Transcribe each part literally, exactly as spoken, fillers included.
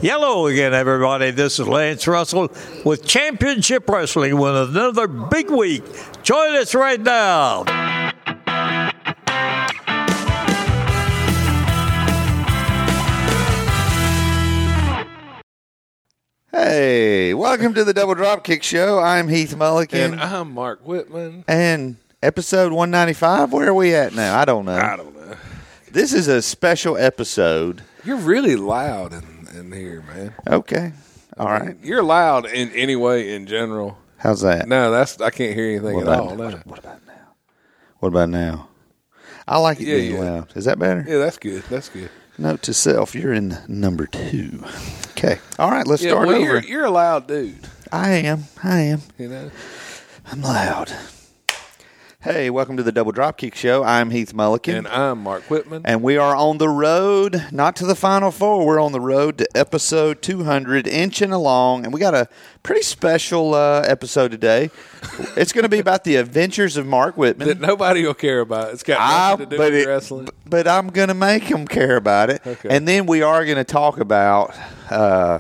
Hello again, everybody. This is Lance Russell with Championship Wrestling with another big week. Join us right now. Hey, welcome to the Double Dropkick Show. I'm Heath Mulligan. And I'm Mark Whitman. And episode one ninety-five, where are we at now? I don't know. I don't know. This is a special episode. You're really loud in, in here, man. Okay. All right. You're loud in any way in general. How's that? No, that's I can't hear anything What at about, all. No. what, what about now? What about now? I like it Yeah, being yeah. loud. Is that better? Yeah, that's good. That's good. Note to self, you're in number two. Okay. All right, let's Yeah, start well, over. you're, you're a loud dude. I am. I am. You know. I'm loud. Hey, welcome to the Double Dropkick Show. I'm Heath Mulligan. And I'm Mark Whitman. And we are on the road, not to the Final Four. We're on the road to episode two hundred, inching along. And we got a pretty special uh, episode today. It's going to be about the adventures of Mark Whitman. That nobody will care about. It's got I, nothing to do but, with it, wrestling. but I'm going to make them care about it. Okay. And then we are going to talk about, uh,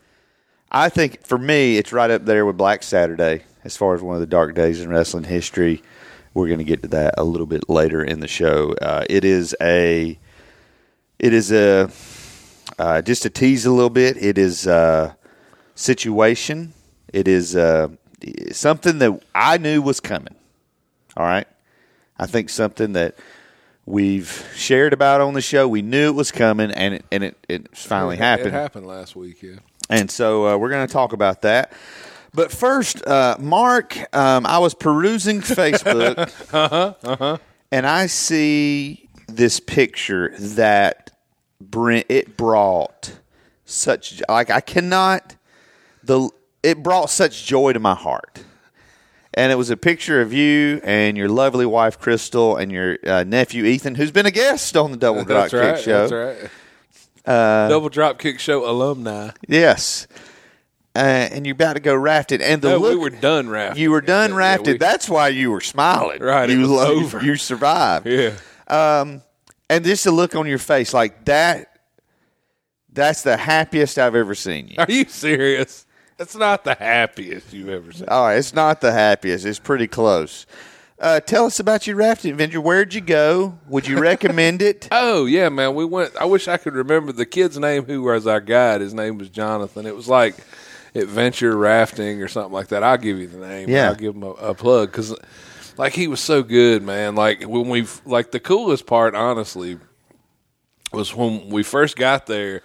I think for me, it's right up there with Black Saturday as far as one of the dark days in wrestling history. We're going to get to that a little bit later in the show. Uh, it is a, it is a, uh, just to tease a little bit. It is a situation. It is uh, something that I knew was coming. All right, I think something that we've shared about on the show. We knew it was coming, and it and it, it finally it, happened. It happened last week, yeah. And so uh, we're going to talk about that. But first, uh, Mark, um, I was perusing Facebook, uh-huh, uh-huh. and I see this picture that bring, it brought such like I cannot the it brought such joy to my heart. And it was a picture of you and your lovely wife Crystal and your uh, nephew Ethan, who's been a guest on the Double That's Dropkick right, Show. That's right. Uh, Double Dropkick Show alumni. Yes. Uh, and you're about to go rafting, and the No, look, we were done rafting. You were done Yeah, rafting. we- That's why you were smiling. Right, it You was lo- over. You survived. Yeah. Um, and just the look on your face, like that. That's the happiest I've ever seen you. Are you serious? That's not the happiest you've ever seen. All right, it's not the happiest. It's pretty close. Uh, tell us about your rafting adventure. Where'd you go? Would you recommend it? Oh, yeah, man. We went. I wish I could remember the kid's name who was our guide. His name was Jonathan. It was like Adventure Rafting or something like that. I'll give you the name. Yeah. I'll give him a, a plug because, like, he was so good, man. Like, when we, like, the coolest part, honestly, was when we first got there.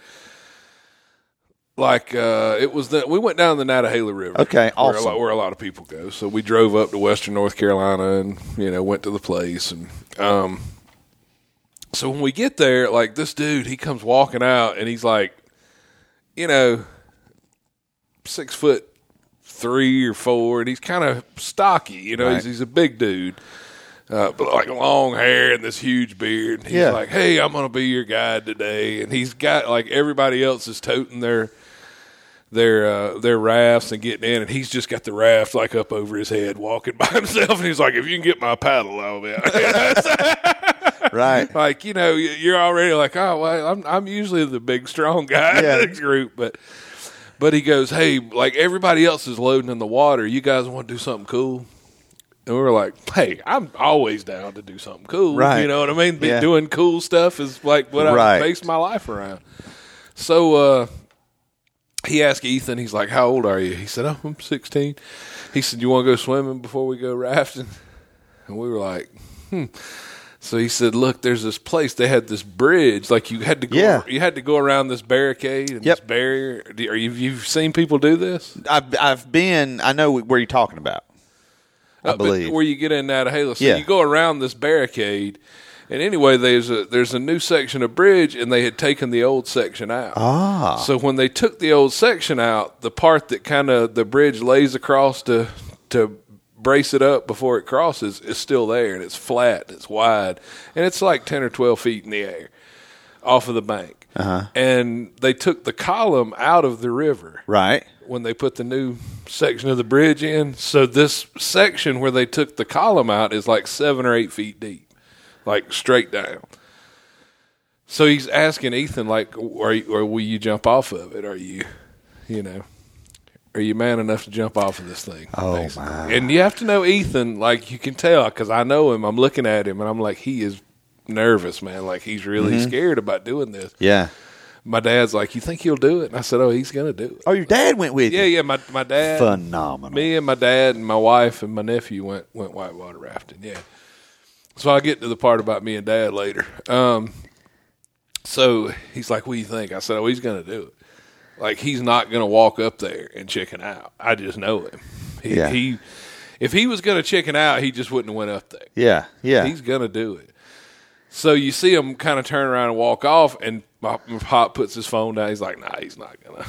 Like, uh, it was the, we went down the Nantahala River. Okay, where awesome. a, lot, where a lot of people go. So we drove up to Western North Carolina and, you know, went to the place. And, um, so when we get there, like, this dude, he comes walking out and he's like, you know, six foot three or four, and he's kind of stocky, you know, Right. he's, he's a big dude. Uh, but like long hair and this huge beard. And he's Yeah. like, hey, I'm going to be your guide today. And he's got, like, everybody else is toting their their uh, their rafts and getting in, and he's just got the raft, like, up over his head, walking by himself. And he's like, if you can get my paddle, I'll be out. Right. Like, you know, you're already like, oh, well, I'm, I'm usually the big, strong guy Yeah. in this group. But, but he goes, hey, like, everybody else is loading in the water. You guys want to do something cool? And we were like, hey, I'm always down to do something cool. Right. You know what I mean? Be Yeah. Doing cool stuff is like what Right. I base my life around. So uh, he asked Ethan, he's like, how old are you? He said, oh, I'm sixteen. He said, you want to go swimming before we go rafting? And we were like, hmm. So he said, look, there's this place. They had this bridge. Like you had to go, Yeah. you had to go around this barricade and Yep. this barrier. Do- Are you, you've seen people do this? I've I've been. I know where you're talking about. I Uh, but believe. where you get in Nantahala. So Yeah. you go around this barricade, and anyway, there's a there's a new section of bridge, and they had taken the old section out. Ah. So when they took the old section out, the part that kind of the bridge lays across to to brace it up before it crosses is still there, and it's flat, it's wide, and it's like ten or twelve feet in the air off of the bank. Uh-huh. And they took the column out of the river Right. when they put the new section of the bridge in. So this section where they took the column out is like seven or eight feet deep, like straight down. So he's asking Ethan, like, are you, or will you jump off of it? Are you, you know, are you man enough to jump off of this thing? Oh, basically? my. And you have to know Ethan, like, you can tell, because I know him. I'm looking at him, and I'm like, he is nervous, man. Like, he's really mm-hmm. scared about doing this. Yeah. My dad's like, you think he'll do it? And I said, oh, he's going to do it. Oh, your dad went with yeah, you? Yeah, yeah. My, my dad. Phenomenal. Me and my dad and my wife and my nephew went, went whitewater rafting, yeah. So I'll get to the part about me and Dad later. Um, so he's like, what do you think? I said, oh, he's going to do it. Like, he's not going to walk up there and chicken out. I just know him. He, yeah. he If he was going to chicken out, he just wouldn't have went up there. Yeah, yeah. He's going to do it. So you see him kind of turn around and walk off, and my, my pop puts his phone down. He's like, nah, he's not going to.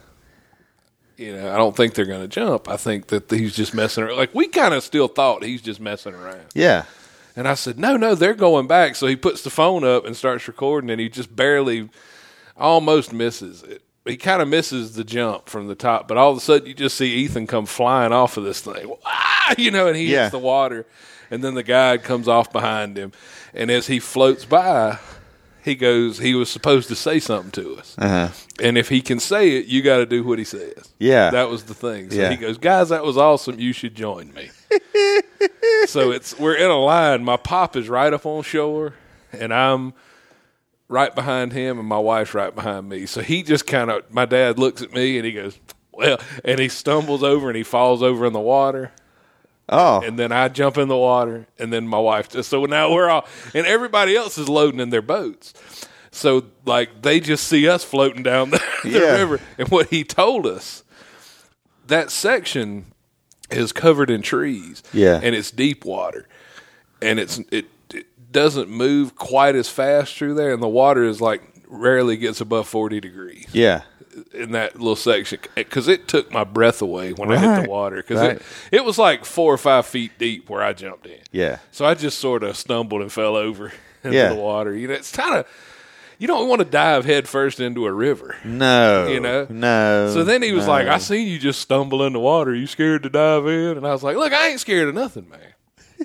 You know, I don't think they're going to jump. I think that he's just messing around. Like, we kind of still thought he's just messing around. Yeah. And I said, no, no, they're going back. So he puts the phone up and starts recording, and he just barely, almost misses it. He kind of misses the jump from the top, but all of a sudden you just see Ethan come flying off of this thing. Ah, you know, and he yeah. hits the water, and then the guide comes off behind him. And as he floats by, he goes, he was supposed to say something to us. Uh-huh. And if he can say it, you got to do what he says. Yeah. That was the thing. So yeah. he goes, guys, that was awesome. You should join me. So it's we're in a line. My pop is right up on shore, and I'm right behind him, and my wife's right behind me. So he just kind of, my dad looks at me, and he goes, well, and he stumbles over, and he falls over in the water. Oh. And then I jump in the water, and then my wife just, so now we're all, and everybody else is loading in their boats. So, like, they just see us floating down the, the yeah. river. And what he told us, that section is covered in trees. Yeah. And it's deep water. And it's it, it doesn't move quite as fast through there. And the water is, like, rarely gets above forty degrees. Yeah. In that little section, because it took my breath away when right. I hit the water, because right. it, it was like four or five feet deep where I jumped in. Yeah. So I just sort of stumbled and fell over into yeah. the water. You know, it's kind of, you don't want to dive head first into a river. No. You know? No. So then he was no. like, I seen you just stumble in the water. Are you scared to dive in? And I was like, look, I ain't scared of nothing, man.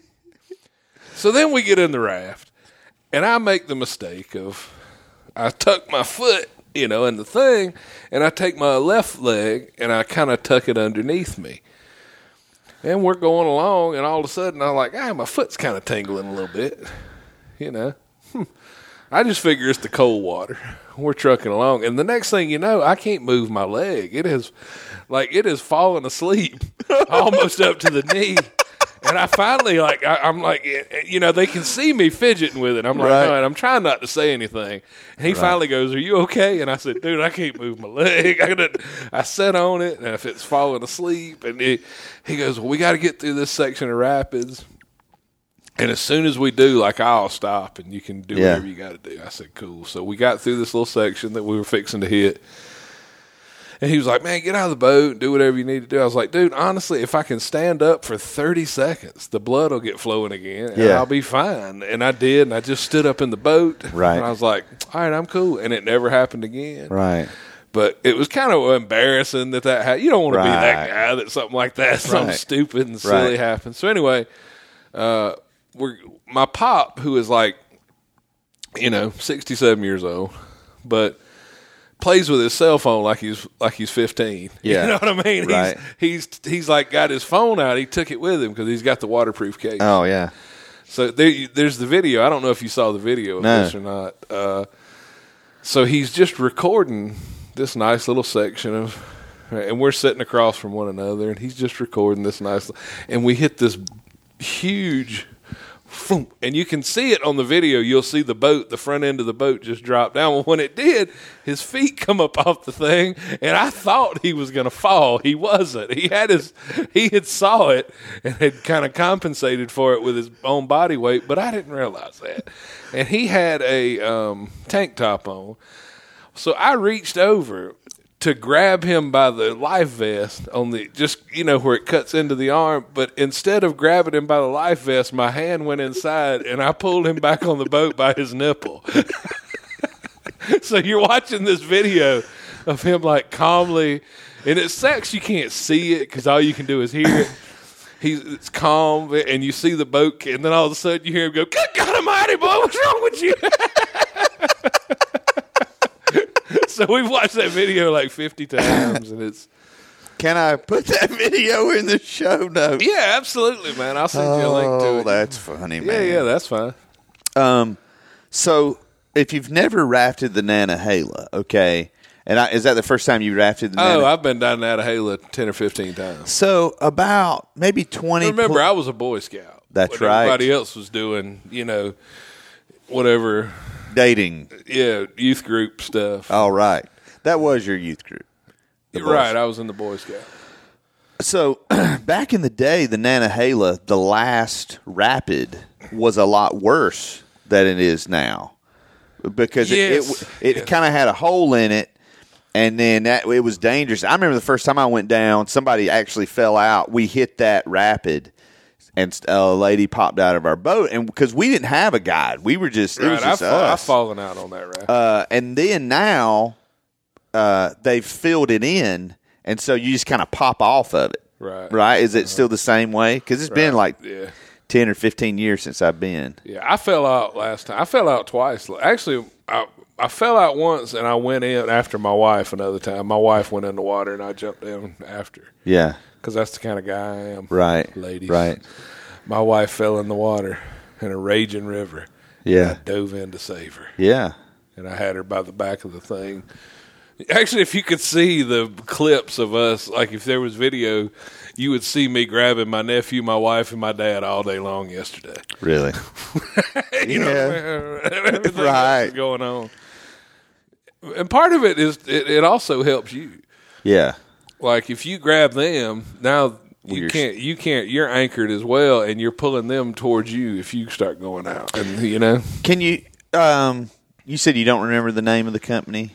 So then we get in the raft, and I make the mistake of, I tuck my foot, you know, in the thing, and I take my left leg and I kind of tuck it underneath me. And we're going along, and all of a sudden I'm like, ah, my foot's kind of tingling a little bit, you know. Hmm. I just figure it's the cold water. We're trucking along, and the next thing you know, I can't move my leg. It is like it is falling asleep almost up to the knee. And I finally, like, I, I'm like, you know, they can see me fidgeting with it. I'm like, right. all right, I'm trying not to say anything. And he right. finally goes, are you okay? And I said, dude, I can't move my leg. I, gotta, I sat on it, and if it's falling asleep, and it, he goes, well, we got to get through this section of rapids. And as soon as we do, like, I'll stop, and you can do yeah. whatever you got to do. I said, cool. So we got through this little section that we were fixing to hit. And he was like, man, get out of the boat and do whatever you need to do. I was like, dude, honestly, if I can stand up for thirty seconds, the blood will get flowing again, and yeah. I'll be fine. And I did, and I just stood up in the boat. Right. And I was like, all right, I'm cool. And it never happened again. Right. But it was kind of embarrassing that that happened. You don't want to right. be that guy that something like that, something right. stupid and silly right. happens. So anyway, uh, we're my pop, who is like, you know, sixty-seven years old, but plays with his cell phone like he's like he's fifteen. Yeah. You know what I mean? Right. He's he's he's like got his phone out. He took it with him because he's got the waterproof case. Oh yeah. So there, there's the video. I don't know if you saw the video of no. this or not. Uh, so he's just recording this nice little section of, and we're sitting across from one another, and he's just recording this nice, and we hit this huge. And you can see it on the video. You'll see the boat, the front end of the boat just drop down. Well, when it did, his feet come up off the thing, and I thought he was going to fall. He wasn't. He had his, he had saw it and had kind of compensated for it with his own body weight, but I didn't realize that. And he had a um, tank top on. So I reached over to grab him by the life vest on the, just, you know, where it cuts into the arm. But instead of grabbing him by the life vest, my hand went inside and I pulled him back on the boat by his nipple. So you're watching this video of him like calmly, and it sucks you can't see it because all you can do is hear it. He's it's calm, and you see the boat, and then all of a sudden you hear him go, "Good God Almighty, boy, what's wrong with you?" So we've watched that video like fifty times, and it's. Can I put that video in the show notes? Yeah, absolutely, man. I'll send you a link to Oh, it. that's funny, man. Yeah, yeah, that's fine. Um, so if you've never rafted the Nantahala, okay, and I, is that the first time you rafted the Oh, Nantahala? I've been down that Nantahala ten or fifteen times. So about maybe twenty. Remember, pl- I was a Boy Scout. That's when right. Everybody else was doing, you know, whatever, dating. yeah, youth group stuff. All right, that was your youth group. The You're right. Boys. I was in the Boy Scout. So back in the day, the Nantahala, the last rapid, was a lot worse than it is now because Yes. it it, it Yes. kind of had a hole in it, and then that it was dangerous. I remember the first time I went down, somebody actually fell out. We hit that rapid, and a lady popped out of our boat, and because we didn't have a guide, we were just it Right, was just I've, fa- I've us. fallen out on that raft. Uh, and then now uh, they've filled it in, and so you just kind of pop off of it. Right. Right? Is it still the same way? Because it's been like yeah. ten or fifteen years since I've been. Yeah, I fell out last time. I fell out twice. Actually, I, I fell out once, and I went in after my wife another time. My wife went in the water, and I jumped down after. Yeah. Because that's the kind of guy I am. Right. Ladies. Right. My wife fell in the water in a raging river. Yeah. I dove in to save her. Yeah. And I had her by the back of the thing. Actually, if you could see the clips of us, like if there was video, you would see me grabbing my nephew, my wife, and my dad all day long yesterday. Really? you know, everything Right. else is going on. And part of it is it, it also helps you. Yeah. Like if you grab them, now you you're- can't you can't you're anchored as well, and you're pulling them towards you if you start going out. And you know, Can you, um, you said you don't remember the name of the company?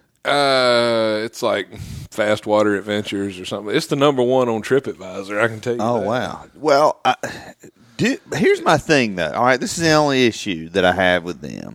uh, it's like Fast Water Adventures or something. It's the number one on TripAdvisor. I can tell you. Oh, that. wow. Well, I, do, here's my thing, though. All right, this is the only issue that I have with them.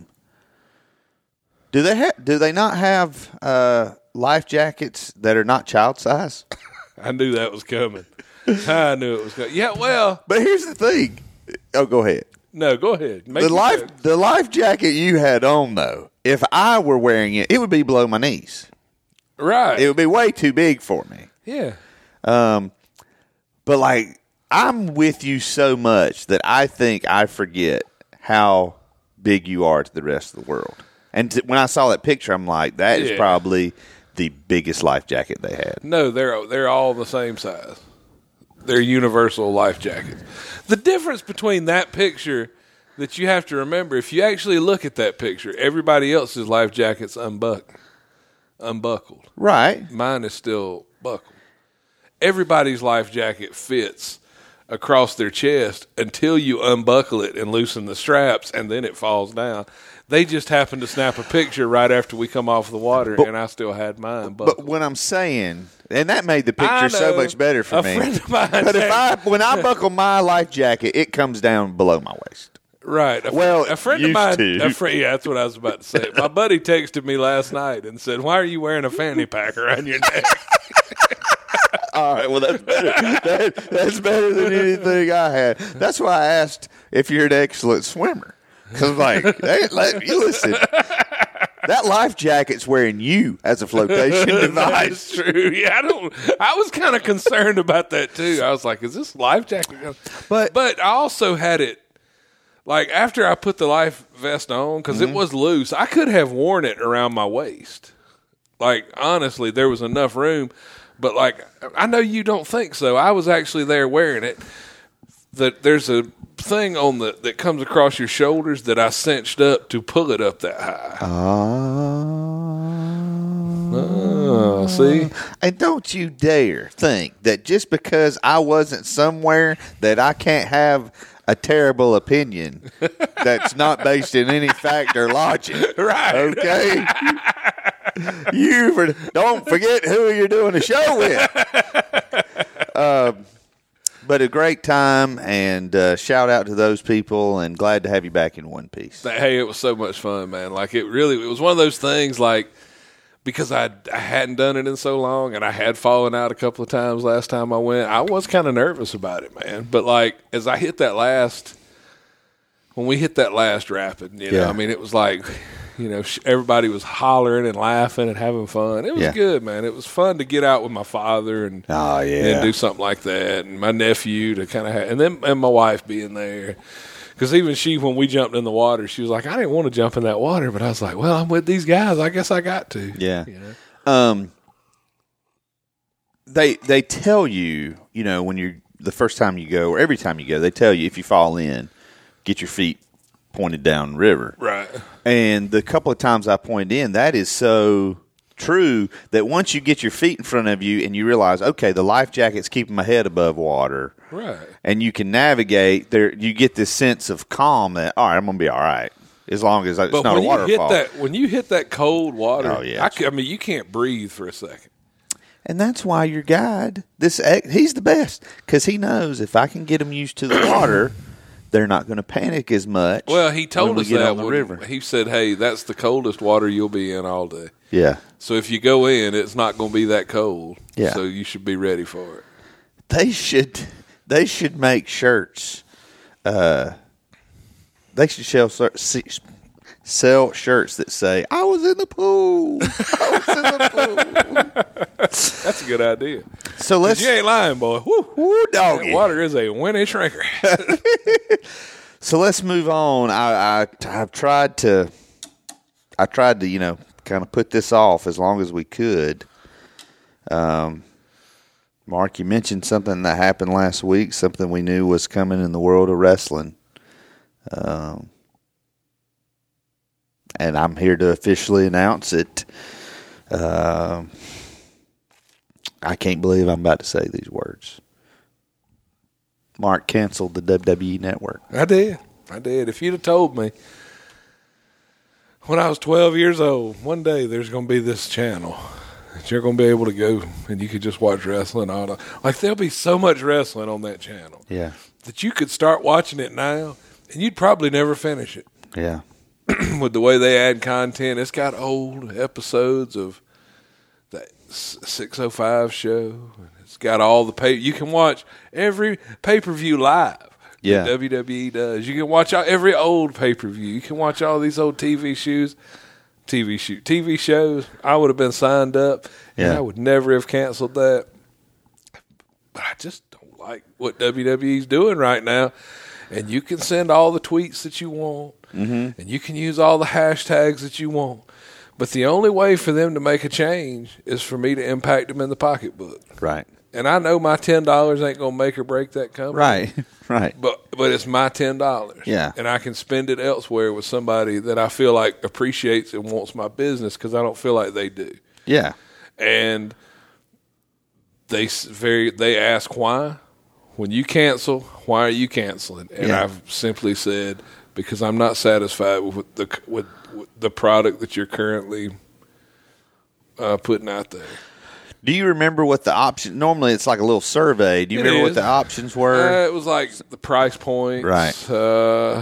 Do they ha- do they not have uh, life jackets that are not child size? I knew that was coming. I knew it was coming. Yeah, well, But here's the thing. Oh, go ahead. no, go ahead. Make The your life joke. the life jacket you had on, though, if I were wearing it, it would be below my knees. Right. It would be way too big for me. yeah. Um, but like I'm with you so much that I think I forget how big you are to the rest of the world. And t- when I saw that picture, I'm like, that is Yeah. probably the biggest life jacket they had. No, they're they're all the same size. They're universal life jackets. The difference between that picture that you have to remember, if you actually look at that picture, everybody else's life jacket's unbuck- unbuckled. Right. Mine is still buckled. Everybody's life jacket fits across their chest until you unbuckle it and loosen the straps, and then it falls down. They just happened to snap a picture right after we come off the water, and I still had mine buckled. But what I'm saying, and that made the I picture so know. much better for A me. friend of mine But if said- I when I buckle my life jacket, it comes down below my waist. Right. A, Well, a friend of used mine. to. A friend. Yeah, that's what I was about to say. My buddy texted me last night and said, "Why are you wearing a fanny pack around your neck?" All right, well that's better. That, that's better than anything I had. That's why I asked if you're an excellent swimmer. Because like, hey, like, you listen, that life jacket's wearing you as a flotation That's device. true. Yeah, I don't. I was kind of concerned about that too. I was like, "Is this life jacket?" Gonna... But- but I also had it. Like after I put the life vest on, because Mm-hmm. it was loose, I could have worn it around my waist. Like honestly, there was enough room. But like, I know you don't think so. I was actually there wearing it. That there's a thing on the that comes across your shoulders that I cinched up to pull it up that high. Oh, see? And don't you dare think that just because I wasn't somewhere that I can't have a terrible opinion that's not based in any fact or logic. Right. Okay? You for, don't forget who you're doing the show with. Um, but a great time, and uh, shout out to those people, and glad to have you back in one piece. Hey, it was so much fun, man. Like it really, it was one of those things. Like because I I hadn't done it in so long, and I had fallen out a couple of times last time I went. I was kind of nervous about it, man. But like as I hit that last, when we hit that last rapid, you know, Yeah. I mean, it was like You know, sh- everybody was hollering and laughing and having fun. It was Yeah. good, man. It was fun to get out with my father and Oh, yeah. and do something like that, and my nephew to kind of have, and then and my wife being there. Because even she, when we jumped in the water, she was like, "I didn't want to jump in that water," but I was like, "Well, I'm with these guys. I guess I got to." Yeah. You know? Um, they they tell you, you know, when you're the first time you go or every time you go, they tell you if you fall in, get your feet pointed down the river. Right. And the couple of times I pointed in, that is so true that once you get your feet in front of you and you realize, okay, the life jacket's keeping my head above water. Right. And you can navigate there. You get this sense of calm that, all right, I'm going to be all right. As long as it's But not when a waterfall. you hit that, when you hit that cold water, Oh, yeah. I, c- I mean, you can't breathe for a second. And that's why your guide, this ex- he's the best because he knows if I can get them used to the water, they're not going to panic as much. Well, he told when we us get that on the when- river. He said, "Hey, that's the coldest water you'll be in all day. Yeah, So if you go in, it's not going to be that cold. Yeah. So you should be ready for it." they should they should make shirts. Uh, they should sell sell shirts that say, "I was in the pool. I was in the pool." That's a good idea. So let's You ain't lying, boy. Woo. woo doggy. That water is a winning shrinker. So let's move on. I, I I've tried to I tried to you know kind of put this off as long as we could. Um, Mark, you mentioned something that happened last week, something we knew was coming in the world of wrestling. Um, and I'm here to officially announce it. Um, I can't believe I'm about to say these words. Mark canceled the W W E Network. I did. I did. If you'd have told me when I was twelve years old, one day there's going to be this channel that you're going to be able to go and you could just watch wrestling all the like there'll be so much wrestling on that channel Yeah, that you could start watching it now and you'd probably never finish it. yeah, With the way they add content, it's got old episodes of that six oh five show. It's got all the pay. You can watch every pay per view live. Yeah. that W W E does. You can watch all, every old pay per view. You can watch all these old T V shows. T V shoot T V shows. I would have been signed up, and Yeah. I would never have canceled that. But I just don't like what W W E's doing right now. And you can send all the tweets that you want, mm-hmm. and you can use all the hashtags that you want. But the only way for them to make a change is for me to impact them in the pocketbook. right, And I know my ten dollars ain't going to make or break that company. right, right. But but it's my ten dollars. Yeah. And I can spend it elsewhere with somebody that I feel like appreciates and wants my business because I don't feel like they do. Yeah, And they s- very they ask why. When you cancel, why are you canceling? And Yeah. I've simply said because I'm not satisfied with the with, with the product that you're currently uh, putting out there. Do you remember what the option? Normally, it's like a little survey. Do you It remember what is. the options were? Uh, it was like the price point, Right. Uh,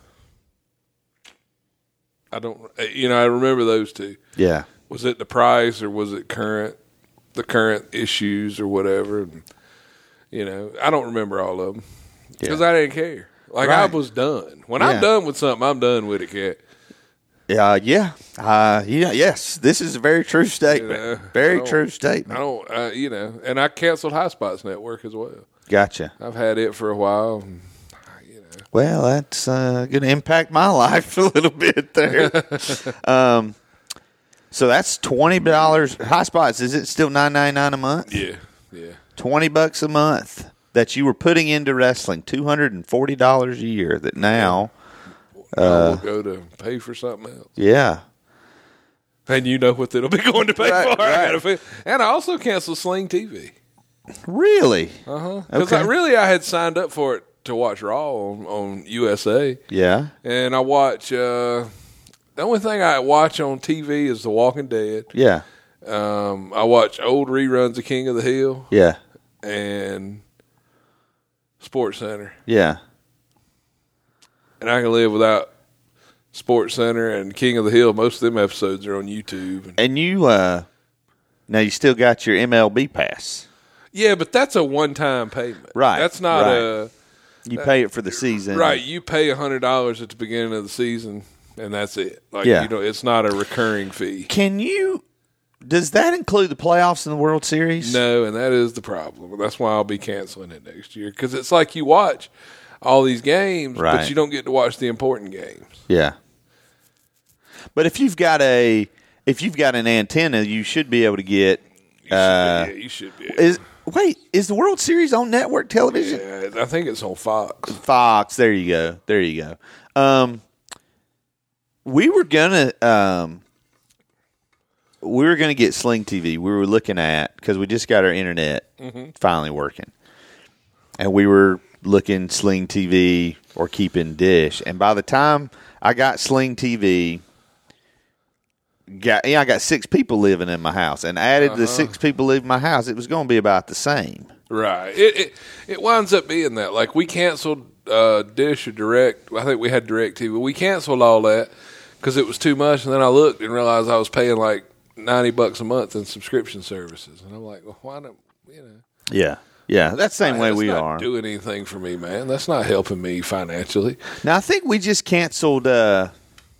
I don't, you know, I remember those two. Yeah, Was it the price or was it current, the current issues or whatever? And, you know, I don't remember all of them because Yeah. I didn't care. Like I Right. was done. When Yeah. I'm done with something, I'm done with it, cat. yeah, yeah, uh, yeah. Yes, this is a very true statement. You know, very I don't- true I statement. don't, uh, you know, and I canceled High Spots Network as well. Gotcha. I've had it for a while. And, you know, Well, that's uh, going to impact my life a little bit there. um, so that's twenty dollars. High Spots, is it still nine ninety nine a month? yeah, yeah. Twenty bucks a month that you were putting into wrestling. Two hundred and forty dollars a year. That now, I will go to pay for something else. yeah, And you know what it'll be going to pay Right, for. I right. gotta pay. And I also canceled Sling T V. really, Uh-huh. Because Okay. I really I had signed up for it to watch Raw on, on U S A. yeah, And I watch, uh, the only thing I watch on T V is The Walking Dead. yeah, Um, I watch old reruns of King of the Hill yeah, and Sports Center. yeah. And I can live without Sports Center and King of the Hill. Most of them episodes are on YouTube. And, And you, uh, now you still got your M L B pass. yeah, but that's a one-time payment. Right, That's not right. a... You pay it for the season. Right, you pay one hundred dollars at the beginning of the season and that's it. Like, Yeah. you know, it's not a recurring fee. Can you? Does that include the playoffs and the World Series? No, and that is the problem. That's why I'll be canceling it next year, because it's like you watch all these games, Right. but you don't get to watch the important games. Yeah. But if you've got a if you've got an antenna, you should be able to get. You should, Uh, yeah, you should be. is wait is the World Series on network television? Yeah, I think it's on Fox. Fox. There you go. There you go. Um, we were gonna um, we were gonna get Sling T V. We were looking at because we just got our internet Mm-hmm. finally working, and we were looking Sling T V or keeping Dish. And by the time I got Sling T V, got yeah, I got six people living in my house, and added Uh-huh. the six people living in my house, it was going to be about the same. Right. It, it it winds up being that. Like, we canceled uh, Dish or Direct. I think we had Direct T V. We canceled all that because it was too much, and then I looked and realized I was paying like ninety bucks a month in subscription services, and I'm like, well, why not? You know, Yeah, yeah, that's the same way that's we not are. doing anything for me, man. That's not helping me financially. Now I think we just canceled. Uh,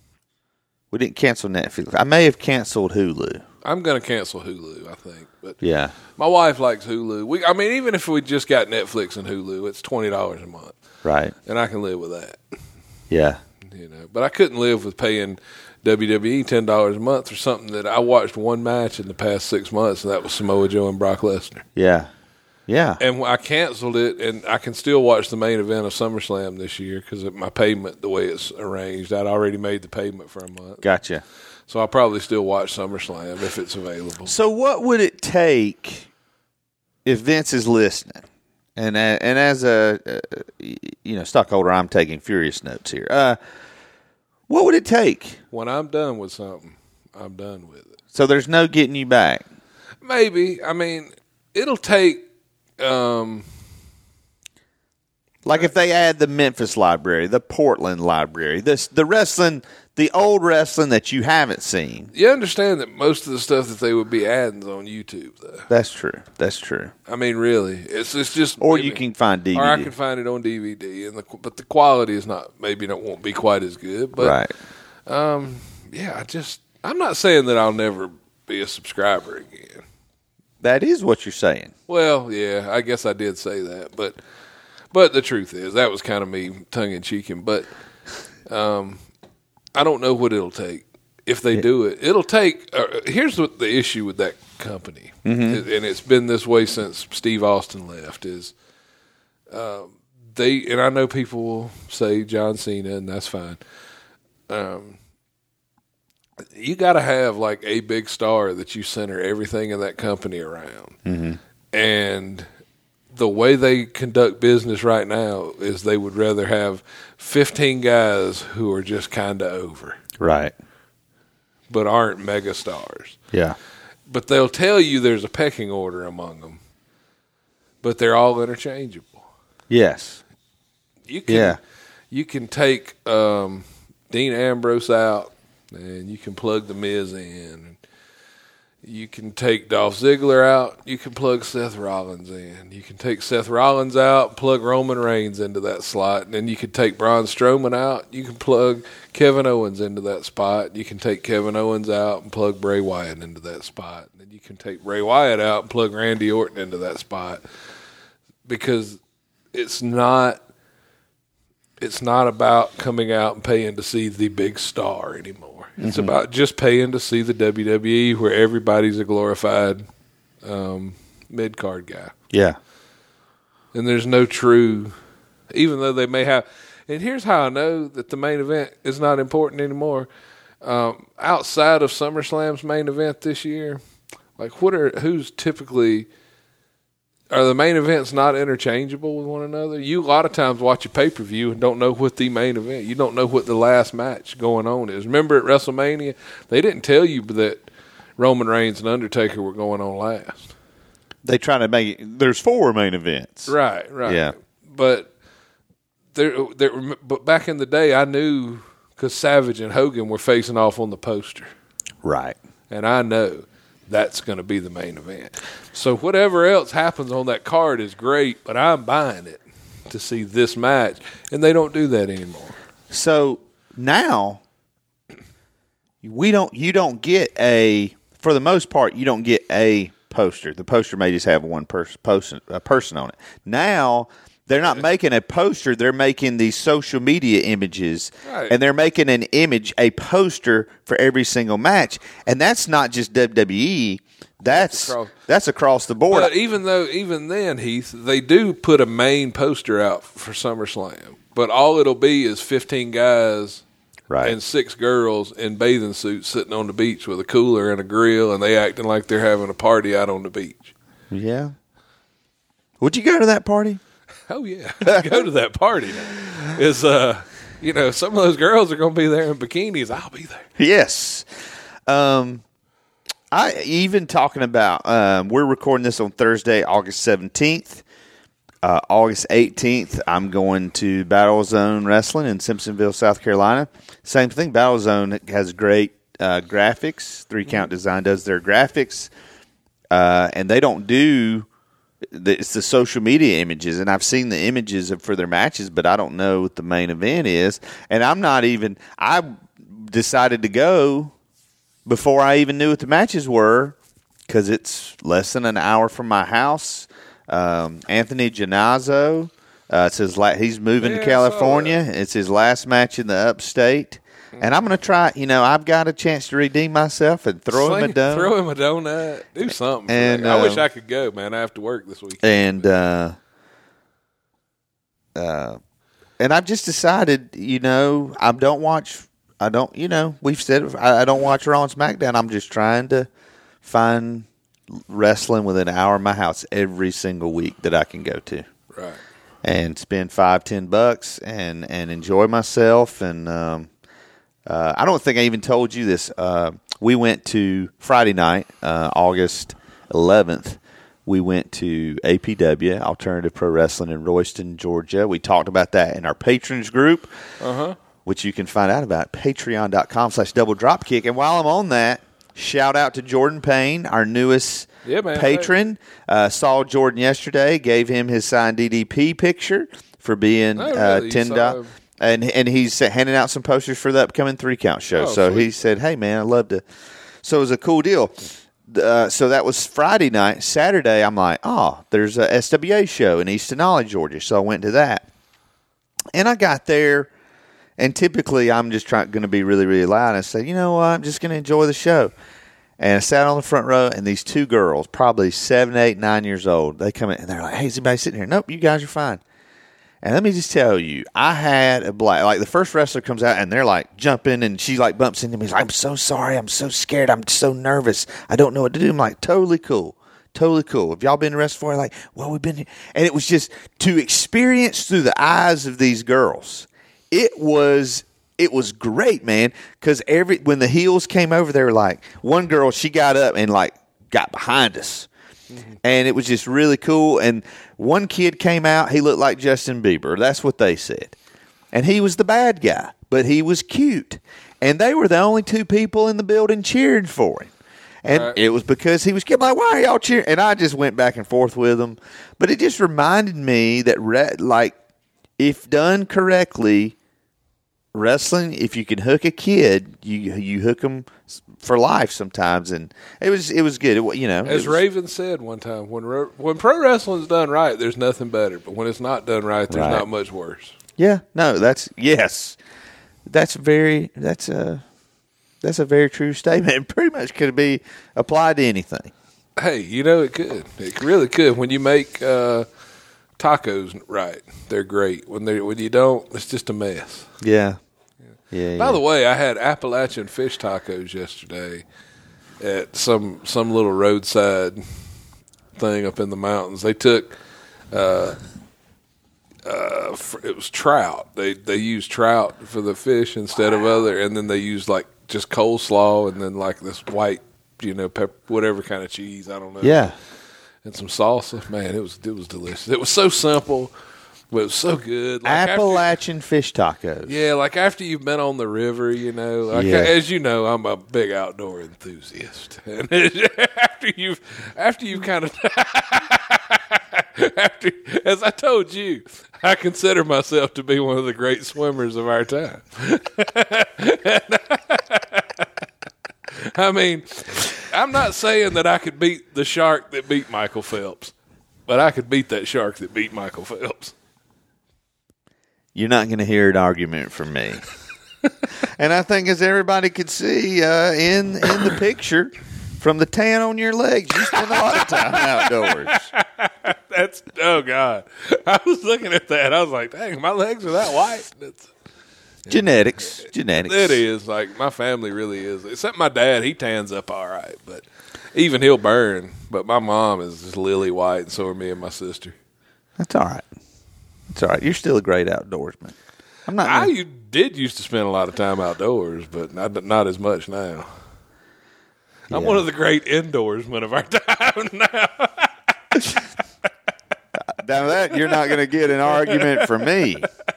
we didn't cancel Netflix. I may have canceled Hulu. I'm going to cancel Hulu, I think, but Yeah, my wife likes Hulu. We, I mean, even if we just got Netflix and Hulu, it's twenty dollars a month, right. and I can live with that. Yeah, You know, but I couldn't live with paying W W E ten dollars a month for something that I watched one match in the past six months, and that was Samoa Joe and Brock Lesnar. yeah, yeah. And I canceled it, and I can still watch the main event of SummerSlam this year because of my payment, the way it's arranged. I'd already made the payment for a month. Gotcha. So I'll probably still watch SummerSlam if it's available. So what would it take if Vince is listening? And uh, and as a uh, you know stockholder, I'm taking furious notes here. Uh, what would it take? When I'm done with something, I'm done with it. So there's no getting you back. Maybe. I mean, it'll take um, Like if they add the Memphis library, the Portland library, this the wrestling, the old wrestling that you haven't seen. you understand that most of the stuff that they would be adding is on YouTube, though. That's true. That's true. I mean, really, it's it's just Or maybe- you can find D V D. or I can find it on D V D, and the but the quality is not maybe it won't be quite as good. But right. um, yeah, I just I'm not saying that I'll never be a subscriber again. That is what you're saying. Well, yeah, I guess I did say that, but but the truth is that was kind of me tongue in cheeking. But um, I don't know what it'll take if they do it. It'll take. Uh, here's what the issue with that company, Mm-hmm. and it's been this way since Steve Austin left. Is um, they and I know people will say John Cena, and that's fine. Um, you got to have like a big star that you center everything in that company around. Mm-hmm. And the way they conduct business right now is they would rather have fifteen guys who are just kind of over, Right. but aren't mega stars. Yeah. But they'll tell you there's a pecking order among them, but they're all interchangeable. Yes. You can, Yeah. you can take um, Dean Ambrose out, and you can plug The Miz in. You can take Dolph Ziggler out. You can plug Seth Rollins in. You can take Seth Rollins out, plug Roman Reigns into that slot. And then you can take Braun Strowman out. You can plug Kevin Owens into that spot. You can take Kevin Owens out and plug Bray Wyatt into that spot. And then you can take Bray Wyatt out and plug Randy Orton into that spot. Because it's not it's not about coming out and paying to see the big star anymore. It's Mm-hmm. about just paying to see the W W E where everybody's a glorified um, mid-card guy. Yeah. And there's no true, even though they may have, and here's how I know that the main event is not important anymore. Um, outside of SummerSlam's main event this year, like what are, who's typically, are the main events not interchangeable with one another? You a lot of times watch a pay-per-view and don't know what the main event, you don't know what the last match going on is. Remember at WrestleMania, they didn't tell you that Roman Reigns and Undertaker were going on last. They try to make it, there's four main events. Right, right. Yeah. But there, there, but back in the day, I knew because Savage and Hogan were facing off on the poster, Right. and I know that's going to be the main event. So whatever else happens on that card is great, but I'm buying it to see this match, and they don't do that anymore. So now we don't. You don't get a. For the most part, you don't get a poster. The poster may just have one person, person, a person on it. Now they're not making a poster; they're making these social media images, right. and they're making an image, a poster for every single match. And that's not just W W E. That's that's across, that's across the board. But even though, even then, Heath, they do put a main poster out for SummerSlam, but all it'll be is fifteen guys. Right. And six girls in bathing suits sitting on the beach with a cooler and a grill, and they acting like they're having a party out on the beach. Yeah. Would you go to that party? Oh, yeah. I'd go to that party now. Is, uh, you know, some of those girls are going to be there in bikinis. I'll be there. Yes. Um, I even talking about, um, we're recording this on Thursday, August seventeenth. Uh, August eighteenth, I'm going to Battle Zone Wrestling in Simpsonville, South Carolina. Same thing. Battle Zone has great uh, graphics. Three Count Design does their graphics. Uh, and they don't do the, – it's the social media images. And I've seen the images of, for their matches, but I don't know what the main event is. And I'm not even – I decided to go before I even knew what the matches were because it's less than an hour from my house. Um, Anthony Giannazzo, uh, it's his la- he's moving yeah, to California. It's his last match in the upstate. Mm-hmm. And I'm going to try, you know, I've got a chance to redeem myself and throw Sling, him a donut. Throw him a donut. Do something. And, I uh, wish I could go, man. I have to work this week. And, uh, uh, and I've just decided, you know, I don't watch, I don't, you know, we've said I, I don't watch Raw and SmackDown. I'm just trying to find wrestling within an hour of my house every single week that I can go to. Right. And spend five, ten bucks and, and enjoy myself. And um, uh, I don't think I even told you this. Uh, we went to Friday night, uh, August eleventh. We went to A P W, Alternative Pro Wrestling in Royston, Georgia. We talked about that in our patrons group, uh-huh. which you can find out about at patreon.com slash double dropkick. And while I'm on that, shout out to Jordan Payne, our newest yeah, man, patron. Uh, saw Jordan yesterday, gave him his signed D D P picture for being oh, really? uh, ten dollars. And and he's handing out some posters for the upcoming Three Count show. Oh, so sweet. he said, hey, man, I'd love to. So it was a cool deal. Uh, so that was Friday night. Saturday, I'm like, oh, there's a S W A show in Eastonolly, Georgia. So I went to that. And I got there. And typically, I'm just trying going to be really, really loud. And I said, you know what? I'm just going to enjoy the show. And I sat on the front row, and these two girls, probably seven, eight, nine years old, they come in, and they're like, hey, is anybody sitting here? Nope, you guys are fine. And let me just tell you, I had a blast. Like, the first wrestler comes out, and they're, like, jumping, and she, like, bumps into me. She's like, I'm so sorry. I'm so scared. I'm so nervous. I don't know what to do. I'm like, totally cool. Totally cool. Have y'all been to wrestling before? Like, well, we've been here. And it was just to experience through the eyes of these girls. It was it was great, man, because every when the heels came over, they were like, one girl, she got up and, like, got behind us. Mm-hmm. And it was just really cool. And one kid came out, he looked like Justin Bieber. That's what they said. And he was the bad guy, but he was cute. And they were the only two people in the building cheering for him. And right. It was because he was cute. I'm like, why are y'all cheering? And I just went back and forth with him. But it just reminded me that, re- like, if done correctly, wrestling, if you can hook a kid, you you hook them for life sometimes, and it was it was good. It, you know, as was, Raven said one time, when when pro wrestling's done right, there's nothing better. But when it's not done right, there's right. not much worse. Yeah, no, that's yes, that's very that's a that's a very true statement. It pretty much could be applied to anything. Hey, you know it could. It really could. When you make uh, tacos right, they're great. When they when you don't, it's just a mess. Yeah. Yeah, By yeah. the way, I had Appalachian fish tacos yesterday at some some little roadside thing up in the mountains. They took uh, uh, it was trout. They they used trout for the fish instead wow. of other, and then they used like just coleslaw and then like this white, you know, pepper, whatever kind of cheese. I don't know. Yeah, and some salsa. Man, it was it was delicious. It was so simple. But it was so good. Like Appalachian after, fish tacos. Yeah, like after you've been on the river, you know. Like yeah. As you know, I'm a big outdoor enthusiast. And after you've, after you've kind of, after, as I told you, I consider myself to be one of the great swimmers of our time. I mean, I'm not saying that I could beat the shark that beat Michael Phelps, but I could beat that shark that beat Michael Phelps. You're not going to hear an argument from me. And I think, as everybody could see uh, in in the picture, from the tan on your legs, you spend a lot of time outdoors. That's oh god! I was looking at that. I was like, "Dang, my legs are that white." That's, genetics, genetics. It is like my family really is. Except my dad, he tans up all right, but even he'll burn. But my mom is just lily white, and so are me and my sister. That's all right. It's all right. You're still a great outdoorsman. I'm not. I you did used to spend a lot of time outdoors, but not not as much now. I'm Yeah. one of the great indoorsmen of our time now. Now that you're not going to get an argument from me.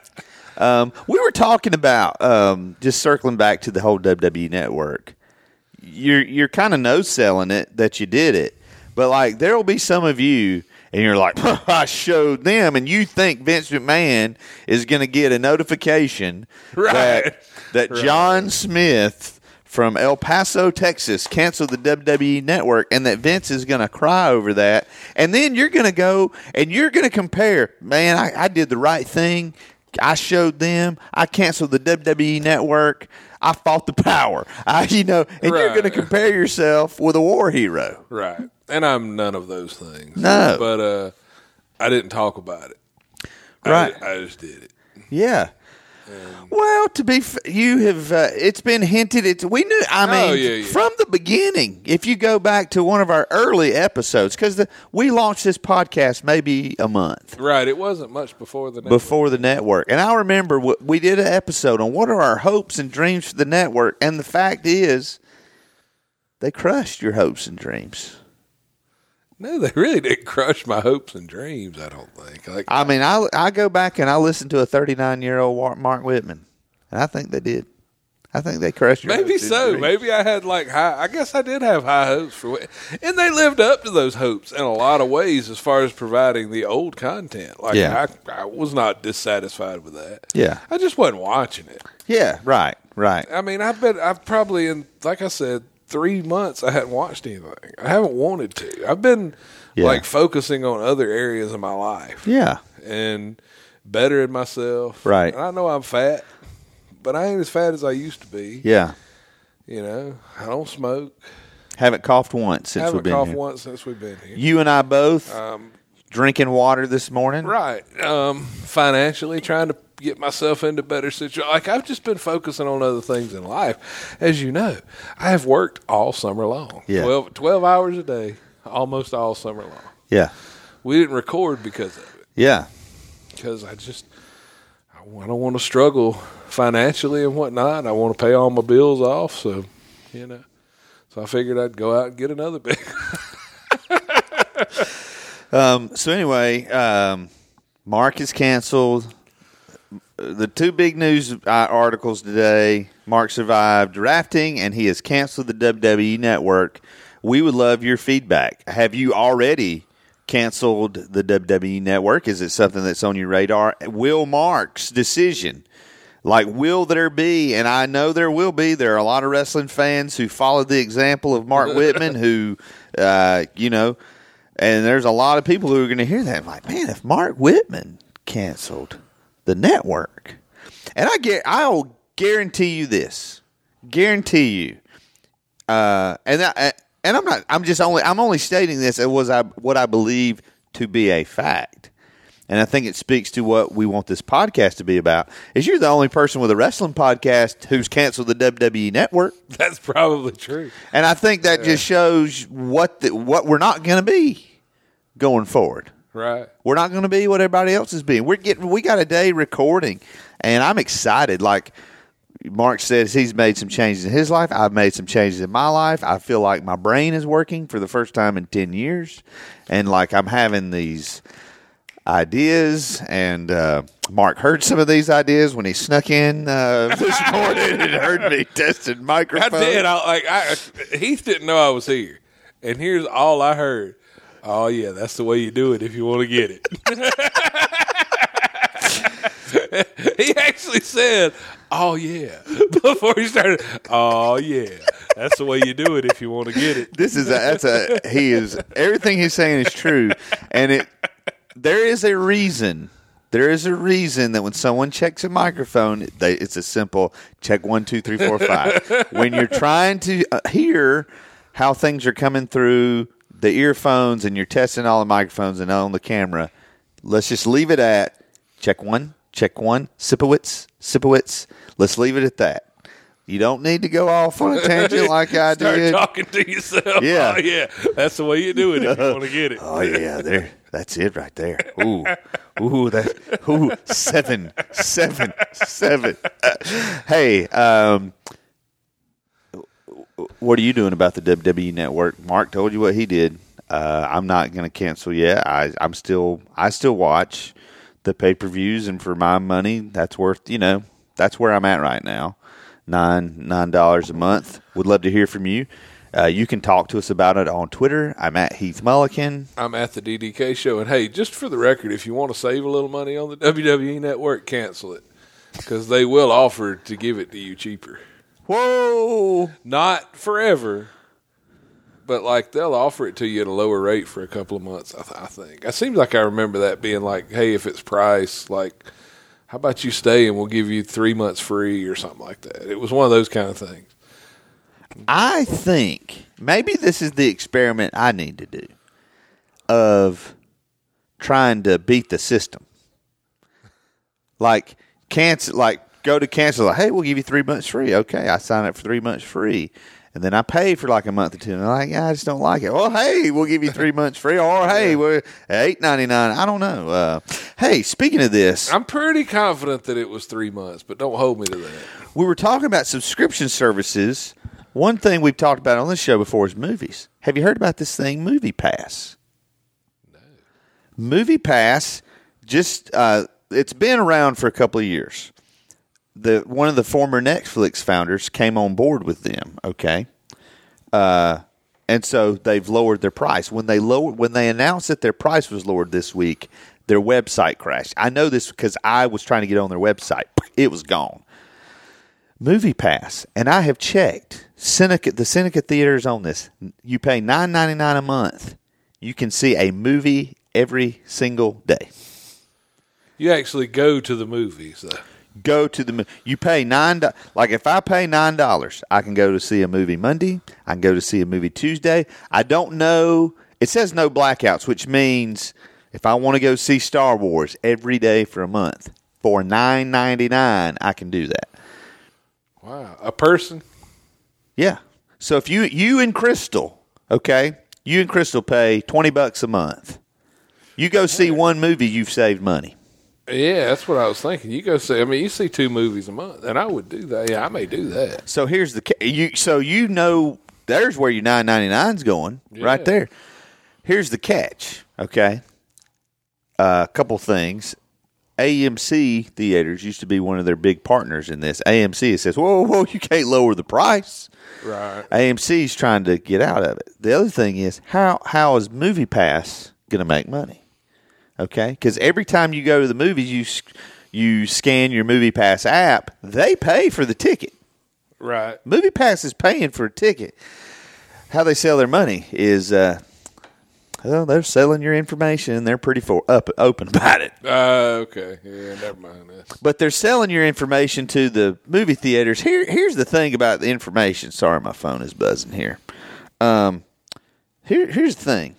Um, we were talking about um, just circling back to the whole W W E Network. You're you're kind of no selling it that you did it, but like there will be some of you, and you're like, I showed them, and you think Vince McMahon is going to get a notification Right. that that Right. John Smith from El Paso, Texas, canceled the W W E Network, and that Vince is going to cry over that. And then you're going to go and you're going to compare, man, I, I did the right thing. I showed them. I canceled the W W E Network. I fought the power. I, you know, and you're Right. going to compare yourself with a war hero. Right. And I'm none of those things. No. But uh, I didn't talk about it. Right. I, I just did it. Yeah. Well, to be, f- you have. Uh, it's been hinted. It's we knew. I mean, Oh, yeah, yeah. from the beginning. If you go back to one of our early episodes, because we launched this podcast maybe a month Right. It wasn't much before the network. before the network, and I remember what, we did an episode on what are our hopes and dreams for the network, and the fact is, they crushed your hopes and dreams. No, they really didn't crush my hopes and dreams, I don't think. Like, I mean, I I go back and I listen to a thirty-nine year old Mark Whitman, and I think they did. I think they crushed your maybe hopes and so. dreams. Maybe I had like high. I guess I did have high hopes for, it. And they lived up to those hopes in a lot of ways as far as providing the old content. Like Yeah. I, I was not dissatisfied with that. Yeah. I just wasn't watching it. Yeah, right, right. I mean, I've been. I've probably in like I said, three months. I hadn't watched anything. I haven't wanted to. I've been Yeah. like focusing on other areas of my life Yeah, and bettering myself. Right. And I know I'm fat, but I ain't as fat as I used to be. yeah. You know, I don't smoke. Haven't coughed once since haven't we've been coughed here. once since we've been here. You and I both Um, drinking water this morning. right. Um, financially, trying to get myself into better situation. Like I've just been focusing on other things in life. As you know, I have worked all summer long. Yeah. twelve, twelve hours a day, almost all summer long. Yeah, We didn't record because of it. yeah, Because I just, I don't want to struggle financially and whatnot. I want to pay all my bills off. So, you know, so I figured I'd go out and get another big. Um, so anyway, um, Mark is canceled. The two big news uh, articles today: Mark survived drafting, and he has canceled the W W E Network. We would love your feedback. Have you already canceled the W W E Network? Is it something that's on your radar? Will Mark's decision, like, will there be, and I know there will be, there are a lot of wrestling fans who followed the example of Mark Whitman who, uh, you know, and there's a lot of people who are going to hear that. Like, man, if Mark Whitman canceled the network, and I get, I'll guarantee you this, guarantee you, uh, and I, and I'm not, I'm just only, I'm only stating this as was I what I believe to be a fact, and I think it speaks to what we want this podcast to be about. Is you're the only person with a wrestling podcast who's canceled the W W E Network, That's probably true. and I think that just shows what the, what we're not going to be going forward. Right. We're not going to be what everybody else is being. We're getting. We got a day recording, and I'm excited. Like Mark says, he's made some changes in his life. I've made some changes in my life. I feel like my brain is working for the first time in ten years, and like I'm having these ideas. And uh, Mark heard some of these ideas when he snuck in uh, this morning and heard me testing I microphones. did. I, like I, Heath didn't know I was here, and here's all I heard. Oh yeah, that's the way you do it if you want to get it. He actually said, Oh, yeah. Before he started, oh, yeah. That's the way you do it if you want to get it. This is a, that's a he is everything he's saying is true, and it there is a reason. There is a reason that when someone checks a microphone, they, it's a simple check one, two, three, four, five. When you're trying to uh, hear how things are coming through the earphones and you're testing all the microphones and on the camera, let's just leave it at check one, check one, Sipowitz, Sipowitz. Let's leave it at that. You don't need to go off on a tangent like I Start did. Start talking to yourself. Yeah. Oh, yeah. That's the way you do it if you want to get it. Oh, yeah, there. That's it right there. Ooh, ooh, that. Ooh, seven, seven, seven. Uh, hey, um, what are you doing about the W W E Network? Mark told you what he did. Uh, I'm not going to cancel yet. I, I'm still, I still watch the pay per views, and for my money, that's worth. You know, that's where I'm at right now. Nine nine dollars a month. Would love to hear from you. Uh, you can talk to us about it on Twitter. I'm at Heath Mulliken. I'm at the D D K Show. And, hey, just for the record, if you want to save a little money on the W W E Network, cancel it. Because they will offer to give it to you cheaper. Whoa! Not forever, but, like, they'll offer it to you at a lower rate for a couple of months, I, th- I think. It seems like I remember that being like, hey, if it's price, like, how about you stay and we'll give you three months free or something like that. It was one of those kind of things. I think maybe this is the experiment I need to do of trying to beat the system. Like cancel, like go to cancel. Like, hey, we'll give you three months free. Okay, I sign up for three months free, and then I pay for like a month or two. And I'm like, yeah, I just don't like it. Well, hey, we'll give you three months free, or hey, we're eight ninety nine. I don't know. Uh, hey, speaking of this, I'm pretty confident that it was three months, but don't hold me to that. We were talking about subscription services. One thing we've talked about on this show before is movies. Have you heard about this thing, Movie Pass? No. Movie Pass, just uh, it's been around for a couple of years. The one of the former Netflix founders came on board with them. Okay, uh, and so they've lowered their price. When they lower, when they announced that their price was lowered this week, their website crashed. I know this because I was trying to get on their website. It was gone. Movie Pass, and I have checked. Seneca, the Seneca Theater's on this. You pay nine ninety-nine a month. You can see a movie every single day. You actually go to the movies, though. Go to the you pay nine. Like if I pay nine dollars, I can go to see a movie Monday. I can go to see a movie Tuesday. I don't know. It says no blackouts, which means if I want to go see Star Wars every day for a month for nine ninety-nine, I can do that. Wow, a person. Yeah. So if you you and Crystal, okay, you and Crystal pay twenty bucks a month. You go see one movie, you've saved money. Yeah, that's what I was thinking. You go see. I mean, you see two movies a month, and I would do that. Yeah, I may do that. So here's the you. So you know, there's where your nine ninety nine's going, yeah. Right there. Here's the catch. Okay, a uh, couple things. A M C Theaters used to be one of their big partners in this. A M C says, "Whoa, whoa, you can't lower the price." Right. A M C's trying to get out of it. The other thing is how how is Movie Pass going to make money? Okay, because every time you go to the movies, you you scan your Movie Pass app. They pay for the ticket. Right. Movie Pass is paying for a ticket. How they sell their money is, uh, well, they're selling your information, and they're pretty for, up open about it. Uh, okay. Yeah, never mind that. But they're selling your information to the movie theaters. Here, here's the thing about the information. Sorry, my phone is buzzing here. Um, here, here's the thing.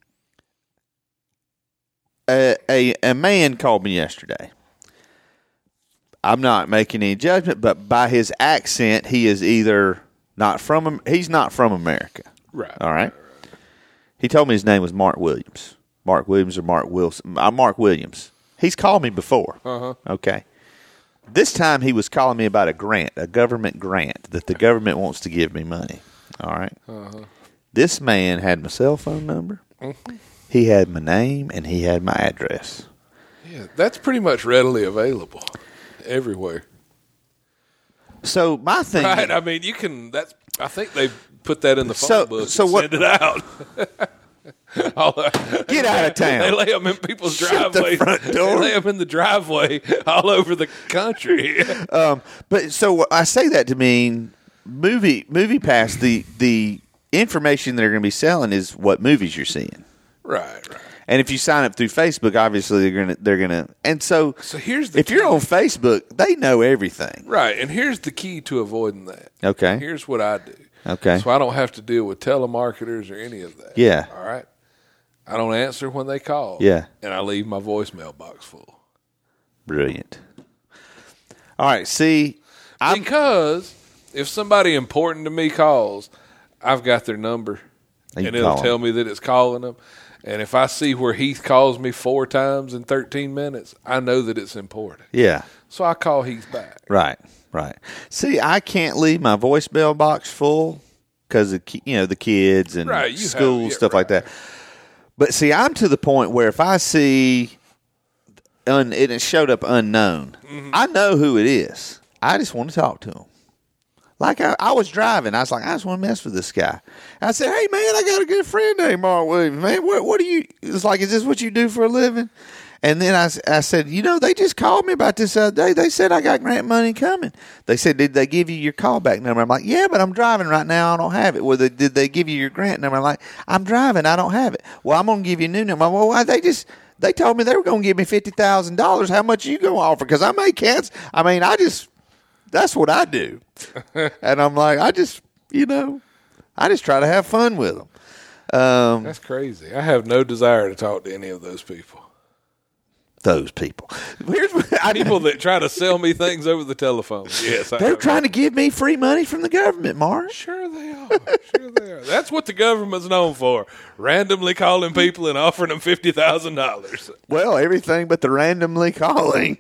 A, a a man called me yesterday. I'm not making any judgment, but by his accent, he is either not from he's not from America. Right. All right. He told me his name was Mark Williams. Mark Williams or Mark Wilson. I'm Mark Williams. He's called me before. Uh-huh. Okay. This time he was calling me about a grant, a government grant that the government wants to give me money. All right. Uh-huh. This man had my cell phone number. Mm-hmm. He had my name, and he had my address. Yeah, that's pretty much readily available everywhere. So my thing, right? I mean, you can. That's. I think they put that in the phone so, book. So and what? Send it out. All, Get out of town. They lay them in people's Shut the driveways. front door. They lay them in the driveway all over the country. Um, but so I say that to mean movie movie pass. The the information they're going to be selling is what movies you're seeing. Right, right. And if you sign up through Facebook, obviously they're gonna they're gonna. And so, So here's the if you're on Facebook, they know everything. Right, and here's the key to avoiding that. Okay. Here's what I do. Okay. So I don't have to deal with telemarketers or any of that. Yeah. All right. I don't answer when they call. Yeah. And I leave my voicemail box full. Brilliant. All right. See, I'm, Because if somebody important to me calls, I've got their number, You and it'll call tell them. me that it's calling them. And if I see where Heath calls me four times in thirteen minutes, I know that it's important. yeah. So I call Heath back. Right. Right. See, I can't leave my voicemail box full because of ki- you know the kids and Right, you have- school yeah, stuff like right. that. But see, I'm to the point where if I see un, and it showed up unknown, Mm-hmm. I know who it is. I just want to talk to him. Like I, I was driving, I was like, I just want to mess with this guy. I said, "Hey man, I got a good friend named Mark Williams. Man, what what do you?" It's like, "Is this what you do for a living?" And then I, I said, "You know, they just called me about this other day. They said I got grant money coming. They said, did they give you your callback number?" I'm like, "Yeah, but I'm driving right now. I don't have it." "Well, they, did they give you your grant number?" I'm like, "I'm driving. I don't have it." "Well, I'm going to give you a new number." "Well, why they just they told me they were going to give me fifty thousand dollars. How much you going to offer? Because I may cancel." I mean, I just that's what I do. And I'm like, I just you know, I just try to have fun with them. Um, That's crazy. I have no desire to talk to any of those people. those people. Here's what I People that try to sell me things over the telephone. Yes, I They're have. trying to give me free money from the government, Mark. Sure they are. Sure they are. That's what the government's known for. Randomly calling people and offering them fifty thousand dollars. Well, everything but the randomly calling.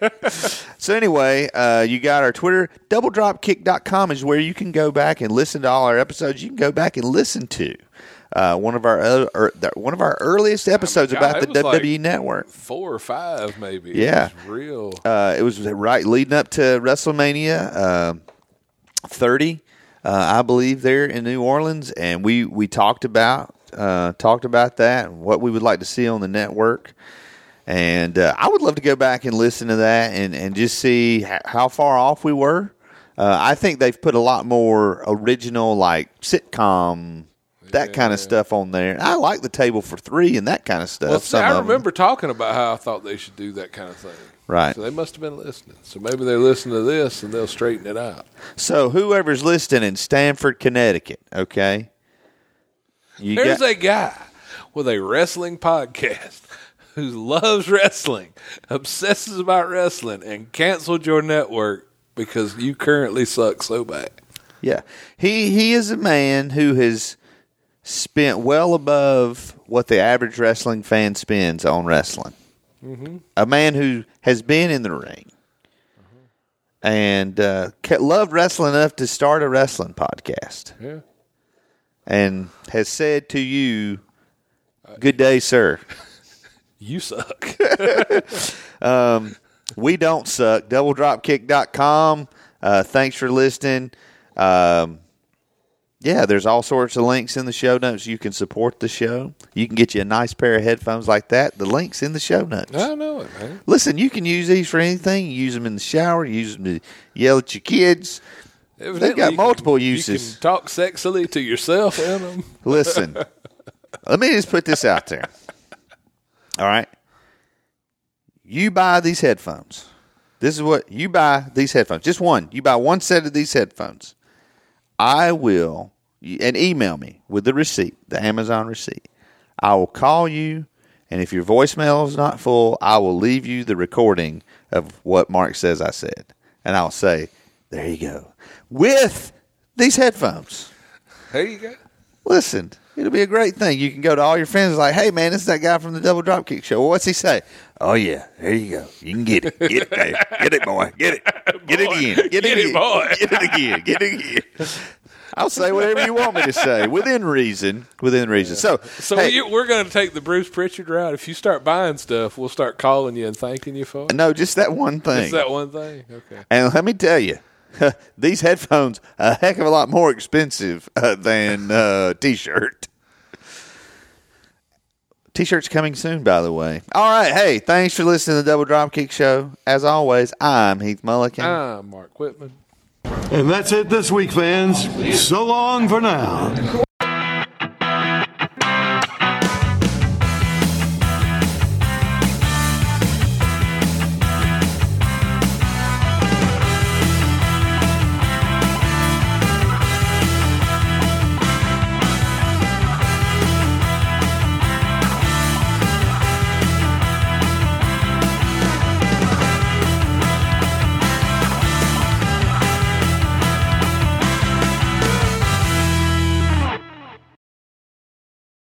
So anyway, uh, you got our Twitter. double drop kick dot com is where you can go back and listen to all our episodes. You can go back and listen to uh, one of our uh, er, one of our earliest episodes I mean, God, about it the was W W E like Network. Four or five, maybe. Yeah. It was real. Uh, it was right leading up to WrestleMania uh, thirty, uh, I believe, there in New Orleans, and we we talked about uh, talked about that and what we would like to see on the network. And uh, I would love to go back and listen to that and, and just see h- how far off we were. Uh, I think they've put a lot more original, like sitcom, that Yeah. kind of stuff on there. I like the Table for Three and that kind of stuff. Well, see, some I of 'em. remember talking about how I thought they should do that kind of thing. Right. So they must have been listening. So maybe they listen to this and they'll straighten it out. So whoever's listening in Stamford, Connecticut, okay? You There's got- a guy with a wrestling podcast who loves wrestling, obsesses about wrestling, and canceled your network because you currently suck so bad. yeah. He he is a man who has spent well above what the average wrestling fan spends on wrestling. Mm-hmm. A man who has been in the ring mm-hmm. and uh, ca- loved wrestling enough to start a wrestling podcast. Yeah. And has said to you, "Good day, sir." You suck. We don't suck. double drop kick dot com. Uh, thanks for listening. Um, yeah, there's all sorts of links in the show notes. You can support the show. You can get you a nice pair of headphones like that. The link's in the show notes. I know it, man. Listen, you can use these for anything. You use them in the shower. You use them to yell at your kids. Evidently, got you multiple can, uses. You can talk sexily to yourself and them. Listen, let me just put this out there. All right. You buy these headphones. This is what you buy these headphones. Just one. You buy one set of these headphones. I will, and email me with the receipt, the Amazon receipt. I will call you, and if your voicemail is not full, I will leave you the recording of what Mark says I said. And I'll say, there you go. With these headphones. There you go. Listen, it'll be a great thing. You can go to all your friends and like, hey, man, this is that guy from the Double Dropkick Show. Well, what's he say? Oh, yeah, there you go. You can get it. Get it, babe. Get it, boy. Get it. Get it again. Get, Get it, it, again. boy. Get it again. Get it again. I'll say whatever you want me to say within reason. Within reason. So, So hey, you, we're going to take the Bruce Pritchard route. If you start buying stuff, we'll start calling you and thanking you for it. no, just that one thing. Is that one thing? Okay. And let me tell you, these headphones a heck of a lot more expensive uh, than uh, T-shirt. T-shirts coming soon, by the way. All right. Hey, thanks for listening to the Double Dropkick Show. As always, I'm Heath Mullican. I'm Mark Whitman. And that's it this week, fans. So long for now.